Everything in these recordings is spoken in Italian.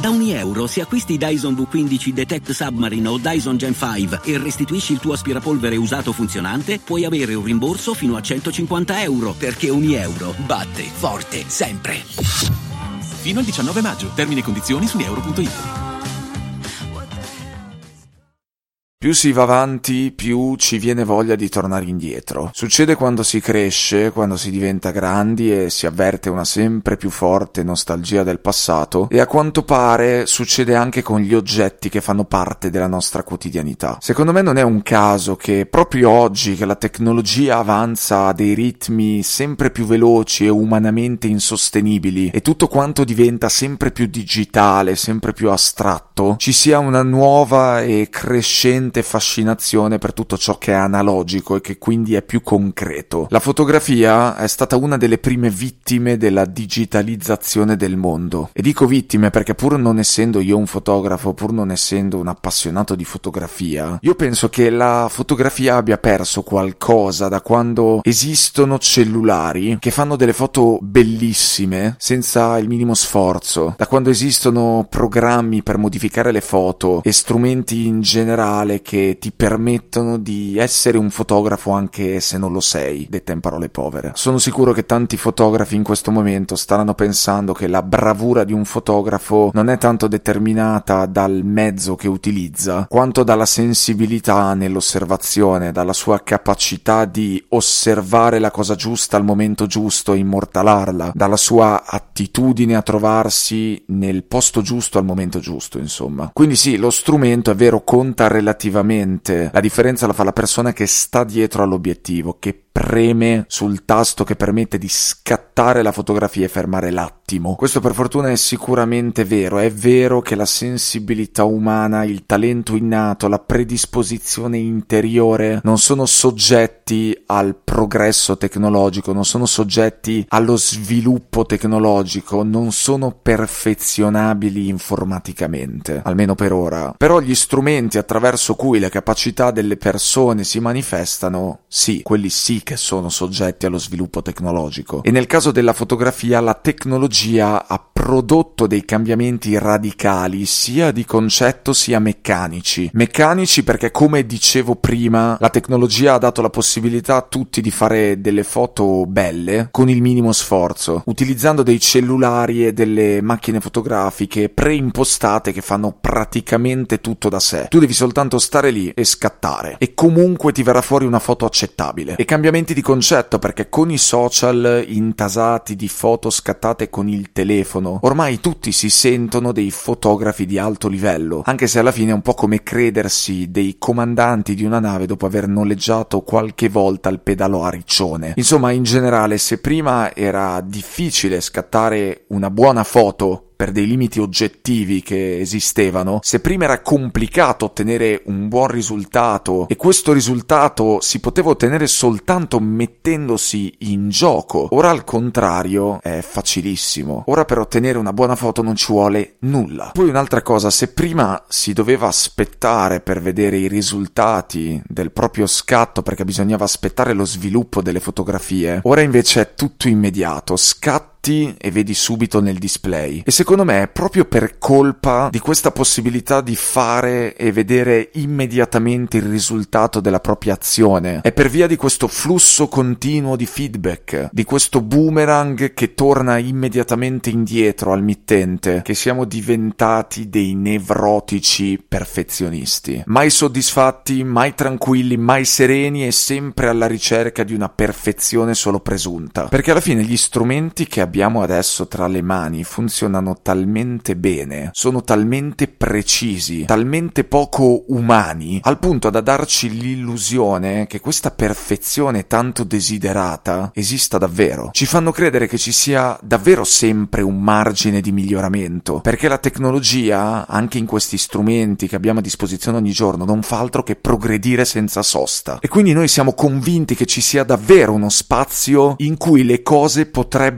Da €1 se acquisti Dyson V15 Detect Submarine o Dyson Gen 5 e restituisci il tuo aspirapolvere usato funzionante, puoi avere un rimborso fino a €150, perché €1 batte forte sempre. Fino al 19 maggio. Termini e condizioni su euro.it. Più si va avanti, più ci viene voglia di tornare indietro. Succede quando si cresce, quando si diventa grandi e si avverte una sempre più forte nostalgia del passato, e a quanto pare succede anche con gli oggetti che fanno parte della nostra quotidianità. Secondo me non è un caso che proprio oggi, che la tecnologia avanza a dei ritmi sempre più veloci e umanamente insostenibili e tutto quanto diventa sempre più digitale, sempre più astratto, ci sia una nuova e crescente fascinazione per tutto ciò che è analogico e che quindi è più concreto. La fotografia è stata una delle prime vittime della digitalizzazione del mondo. E dico vittime perché, pur non essendo io un fotografo, pur non essendo un appassionato di fotografia, io penso che la fotografia abbia perso qualcosa da quando esistono cellulari che fanno delle foto bellissime senza il minimo sforzo, da quando esistono programmi per modificare le foto e strumenti in generale che ti permettono di essere un fotografo anche se non lo sei, detta in parole povere. Sono sicuro che tanti fotografi in questo momento staranno pensando che la bravura di un fotografo non è tanto determinata dal mezzo che utilizza, quanto dalla sensibilità nell'osservazione, dalla sua capacità di osservare la cosa giusta al momento giusto e immortalarla, dalla sua attitudine a trovarsi nel posto giusto al momento giusto, insomma. Quindi sì, lo strumento, è vero, conta relativamente. La differenza la fa la persona che sta dietro all'obiettivo, che preme sul tasto che permette di scattare la fotografia e fermare l'attimo. Questo per fortuna è sicuramente vero. È vero che la sensibilità umana, il talento innato, la predisposizione interiore non sono soggetti al progresso tecnologico, non sono soggetti allo sviluppo tecnologico, non sono perfezionabili informaticamente, almeno per ora. Però gli strumenti attraverso cui le capacità delle persone si manifestano, sì, quelli sì che sono soggetti allo sviluppo tecnologico. E nel caso della fotografia, la tecnologia ha prodotto dei cambiamenti radicali, sia di concetto sia meccanici. Meccanici perché, come dicevo prima, la tecnologia ha dato la possibilità a tutti di fare delle foto belle con il minimo sforzo, utilizzando dei cellulari e delle macchine fotografiche preimpostate che fanno praticamente tutto da sé. Tu devi soltanto stare lì e scattare, e comunque ti verrà fuori una foto accettabile. E cambiamenti di concetto, perché con i social intasati di foto scattate con il telefono, ormai tutti si sentono dei fotografi di alto livello, anche se alla fine è un po' come credersi dei comandanti di una nave dopo aver noleggiato qualche volta il pedalo a riccione. Insomma, in generale, se prima era difficile scattare una buona foto per dei limiti oggettivi che esistevano, se prima era complicato ottenere un buon risultato e questo risultato si poteva ottenere soltanto mettendosi in gioco, ora al contrario è facilissimo. Ora per ottenere una buona foto non ci vuole nulla. Poi un'altra cosa, se prima si doveva aspettare per vedere i risultati del proprio scatto perché bisognava aspettare lo sviluppo delle fotografie, ora invece è tutto immediato, scatto e vedi subito nel display. E secondo me è proprio per colpa di questa possibilità di fare e vedere immediatamente il risultato della propria azione, è per via di questo flusso continuo di feedback, di questo boomerang che torna immediatamente indietro al mittente, che siamo diventati dei nevrotici perfezionisti, mai soddisfatti, mai tranquilli, mai sereni e sempre alla ricerca di una perfezione solo presunta. Perché alla fine gli strumenti che abbiamo adesso tra le mani funzionano talmente bene, sono talmente precisi, talmente poco umani, al punto da darci l'illusione che questa perfezione tanto desiderata esista davvero. Ci fanno credere che ci sia davvero sempre un margine di miglioramento, perché la tecnologia, anche in questi strumenti che abbiamo a disposizione ogni giorno, non fa altro che progredire senza sosta. E quindi noi siamo convinti che ci sia davvero uno spazio in cui le cose potrebbero venire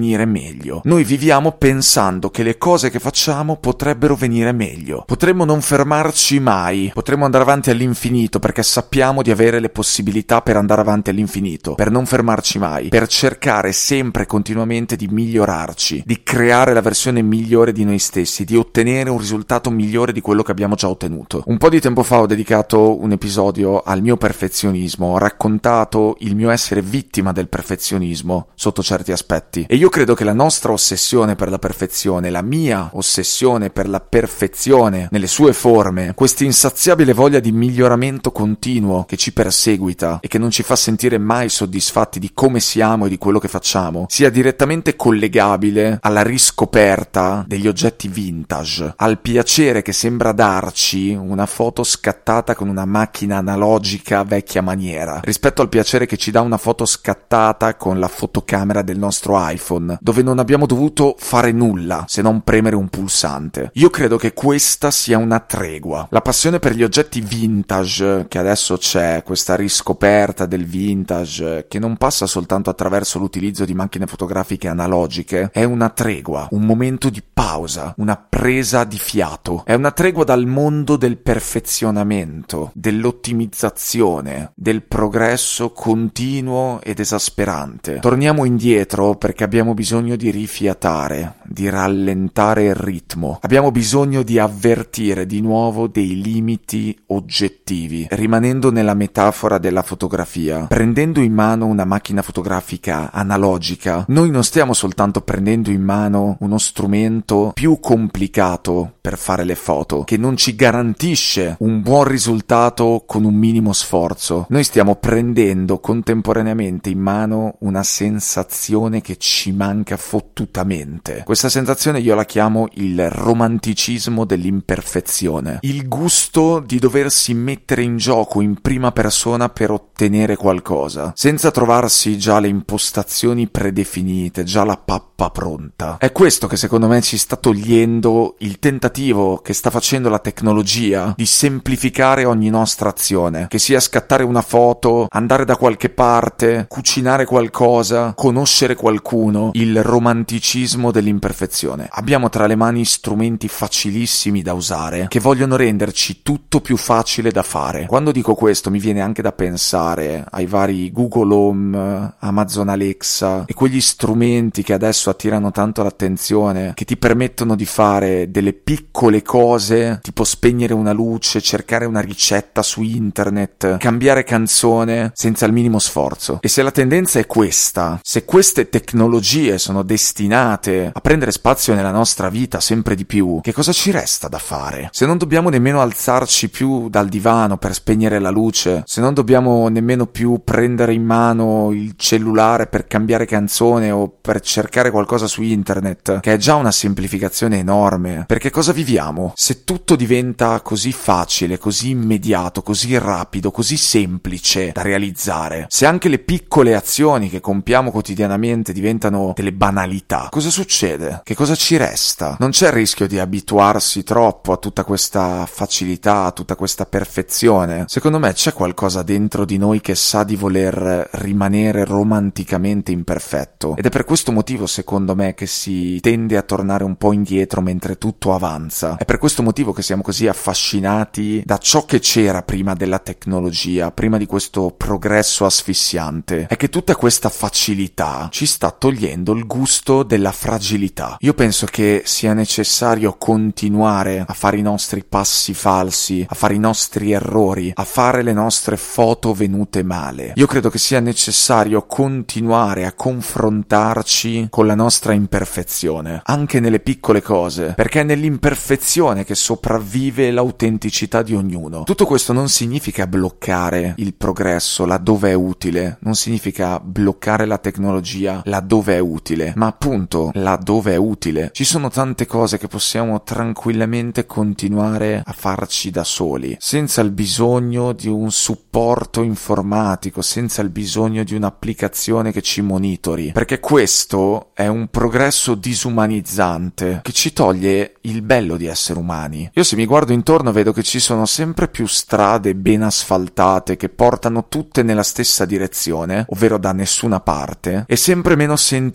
venire meglio. Noi viviamo pensando che le cose che facciamo potrebbero venire meglio. Potremmo non fermarci mai, potremmo andare avanti all'infinito perché sappiamo di avere le possibilità per andare avanti all'infinito, per non fermarci mai, per cercare sempre e continuamente di migliorarci, di creare la versione migliore di noi stessi, di ottenere un risultato migliore di quello che abbiamo già ottenuto. Un po' di tempo fa ho dedicato un episodio al mio perfezionismo, ho raccontato il mio essere vittima del perfezionismo sotto certi aspetti, e io credo che la nostra ossessione per la perfezione, la mia ossessione per la perfezione nelle sue forme, questa insaziabile voglia di miglioramento continuo che ci perseguita e che non ci fa sentire mai soddisfatti di come siamo e di quello che facciamo, sia direttamente collegabile alla riscoperta degli oggetti vintage, al piacere che sembra darci una foto scattata con una macchina analogica vecchia maniera, rispetto al piacere che ci dà una foto scattata con la fotocamera del nostro iPhone, dove non abbiamo dovuto fare nulla se non premere un pulsante. Io credo che questa sia una tregua. La passione per gli oggetti vintage che adesso c'è, questa riscoperta del vintage che non passa soltanto attraverso l'utilizzo di macchine fotografiche analogiche, è una tregua, un momento di pausa, una presa di fiato. È una tregua dal mondo del perfezionamento, dell'ottimizzazione, del progresso continuo ed esasperante. Torniamo indietro perché abbiamo bisogno di rifiatare, di rallentare il ritmo. Abbiamo bisogno di avvertire di nuovo dei limiti oggettivi, rimanendo nella metafora della fotografia. Prendendo in mano una macchina fotografica analogica, noi non stiamo soltanto prendendo in mano uno strumento più complicato per fare le foto, che non ci garantisce un buon risultato con un minimo sforzo. Noi stiamo prendendo contemporaneamente in mano una sensazione che ci manca fottutamente. Questa sensazione io la chiamo il romanticismo dell'imperfezione, il gusto di doversi mettere in gioco in prima persona per ottenere qualcosa, senza trovarsi già le impostazioni predefinite, già la pappa pronta. È questo che secondo me ci sta togliendo il tentativo che sta facendo la tecnologia di semplificare ogni nostra azione, che sia scattare una foto, andare da qualche parte, cucinare qualcosa, conoscere qualcuno, il romanticismo dell'imperfezione. Abbiamo tra le mani strumenti facilissimi da usare che vogliono renderci tutto più facile da fare. Quando dico questo mi viene anche da pensare ai vari Google Home, Amazon Alexa e quegli strumenti che adesso attirano tanto l'attenzione, che ti permettono di fare delle piccole cose, tipo spegnere una luce, cercare una ricetta su internet, cambiare canzone senza il minimo sforzo. E se la tendenza è questa, se queste tecnologie sono destinate a prendere spazio nella nostra vita sempre di più, che cosa ci resta da fare? Se non dobbiamo nemmeno alzarci più dal divano per spegnere la luce, se non dobbiamo nemmeno più prendere in mano il cellulare per cambiare canzone o per cercare qualcosa su internet, che è già una semplificazione enorme, perché cosa viviamo? Se tutto diventa così facile, così immediato, così rapido, così semplice da realizzare, se anche le piccole azioni che compiamo quotidianamente diventano delle banalità, cosa succede? Che cosa ci resta? Non c'è il rischio di abituarsi troppo a tutta questa facilità, a tutta questa perfezione? Secondo me c'è qualcosa dentro di noi che sa di voler rimanere romanticamente imperfetto, ed è per questo motivo, secondo me, che si tende a tornare un po' indietro mentre tutto avanza. È per questo motivo che siamo così affascinati da ciò che c'era prima della tecnologia, prima di questo progresso asfissiante. È che tutta questa facilità ci sta togliendo il gusto della fragilità. Io penso che sia necessario continuare a fare i nostri passi falsi, a fare i nostri errori, a fare le nostre foto venute male. Io credo che sia necessario continuare a confrontarci con la nostra imperfezione, anche nelle piccole cose, perché è nell'imperfezione che sopravvive l'autenticità di ognuno. Tutto questo non significa bloccare il progresso laddove è utile, non significa bloccare la tecnologia laddove è utile, ma appunto laddove è utile. Ci sono tante cose che possiamo tranquillamente continuare a farci da soli, senza il bisogno di un supporto informatico, senza il bisogno di un'applicazione che ci monitori, perché questo è un progresso disumanizzante che ci toglie il bello di essere umani. Io se mi guardo intorno vedo che ci sono sempre più strade ben asfaltate che portano tutte nella stessa direzione, ovvero da nessuna parte, e sempre meno sentieri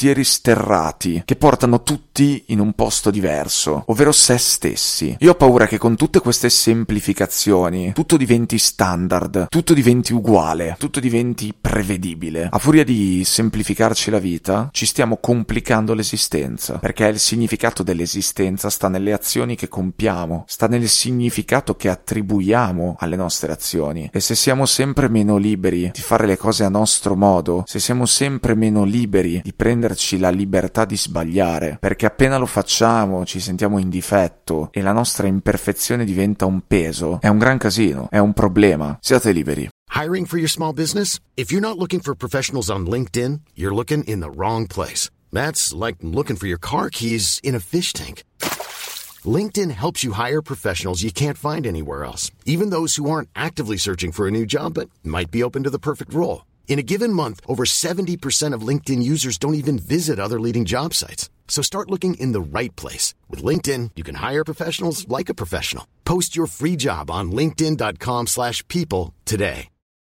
sentieri sterrati che portano tutti in un posto diverso, ovvero se stessi. Io ho paura che con tutte queste semplificazioni tutto diventi standard, tutto diventi uguale, tutto diventi prevedibile. A furia di semplificarci la vita, ci stiamo complicando l'esistenza, perché il significato dell'esistenza sta nelle azioni che compiamo, sta nel significato che attribuiamo alle nostre azioni. E se siamo sempre meno liberi di fare le cose a nostro modo, se siamo sempre meno liberi di prenderci la libertà di sbagliare, perché appena lo facciamo ci sentiamo in difetto e la nostra imperfezione diventa un peso, è un gran casino, è un problema. Siate liberi. Hiring for your small business? If you're not looking for professionals on LinkedIn, you're looking in the wrong place. That's like looking for your car keys in a fish tank. LinkedIn helps you hire professionals you can't find anywhere else, even those who aren't actively searching for a new job but might be open to the perfect role. In a given month, over 70% of LinkedIn users don't even visit other leading job sites. So start looking in the right place. With LinkedIn, you can hire professionals like a professional. Post your free job on linkedin.com/people today.